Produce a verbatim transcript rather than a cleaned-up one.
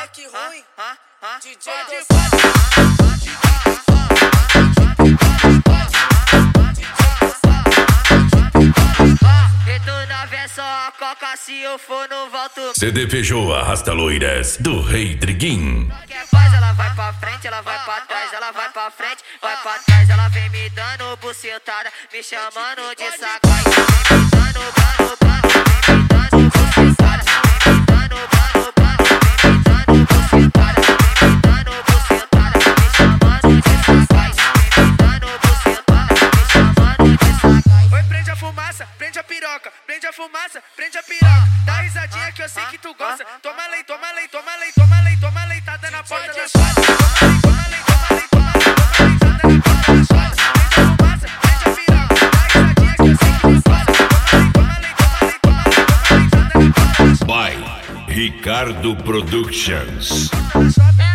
que ruim. D J do só a coca, se eu for no volto. C D P Jô arrasta loiras do Rei Triguim. Quer faz, ela vai pra frente, ela vai pra trás, ela vai pra frente, vai pra trás, ela vem me dando bucetada, me chamando de sacanagem. Vem me dando bano, bano, vem me dando bucetada, vem me dando bano, bano, vem me dando bucetada, vem me dando bucetada, me chamando de sacanagem. Vem me dando bucetada, me chamando de sacanagem. Oi, prende a fumaça, prende a piroca, prende a fumaça, prende a piroca. Dá risadinha que eu sei que tu gosta. Toma lei, toma lei, toma lei, toma lei, toma leitada na porta da sala. Toma lei, toma lei, toma lei, toma leitada na porta da sala. Prende a fumaça, prende a piroca. Dá risadinha que eu sei que tu gosta. Toma lei, toma lei, toma lei, toma lei, toma leitada na porta da sala. By Ricardo Productions. É